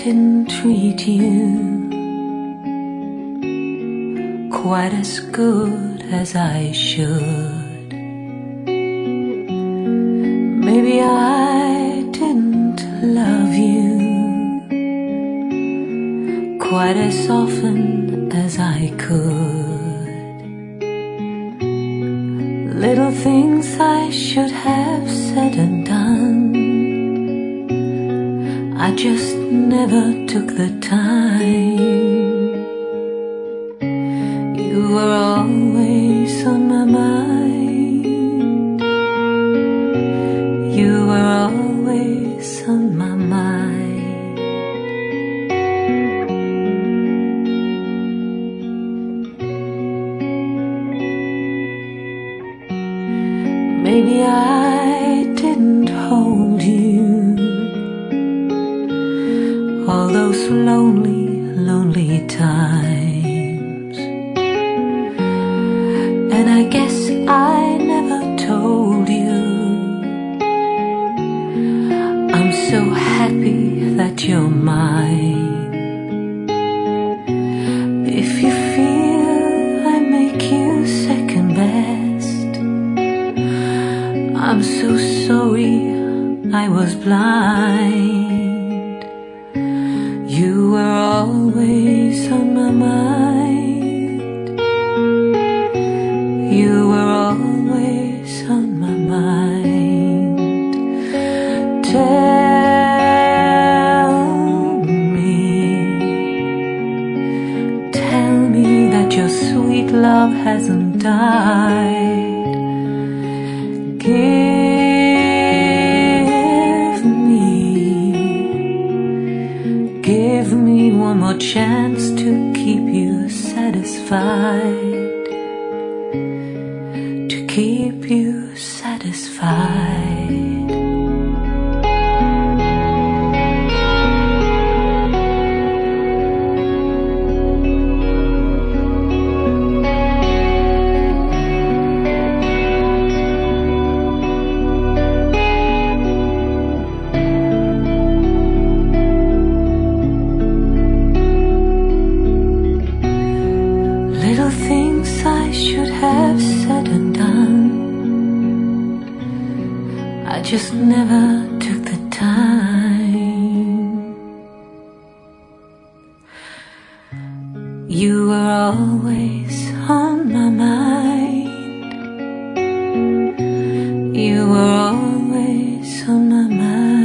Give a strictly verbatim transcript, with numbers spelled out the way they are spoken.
didn't treat you quite as good as I should. Maybe I didn't love you quite as often as I could. Little things I should have said and done, I just never took the time. You were always on my mind. You were always on my mind. Maybe I didn't hold you all those lonely, lonely times. And I guess I never told you I'm so happy that you're mine. If you feel I make you second best, I'm so sorry I was blind. You were always on my mind. You were always on my mind. Tell me, tell me that your sweet love hasn't died. Give me, give me one more chance to keep you satisfied, to keep you satisfied. Little things I should have said and done, I just never took the time. You were always on my mind. You were always on my mind.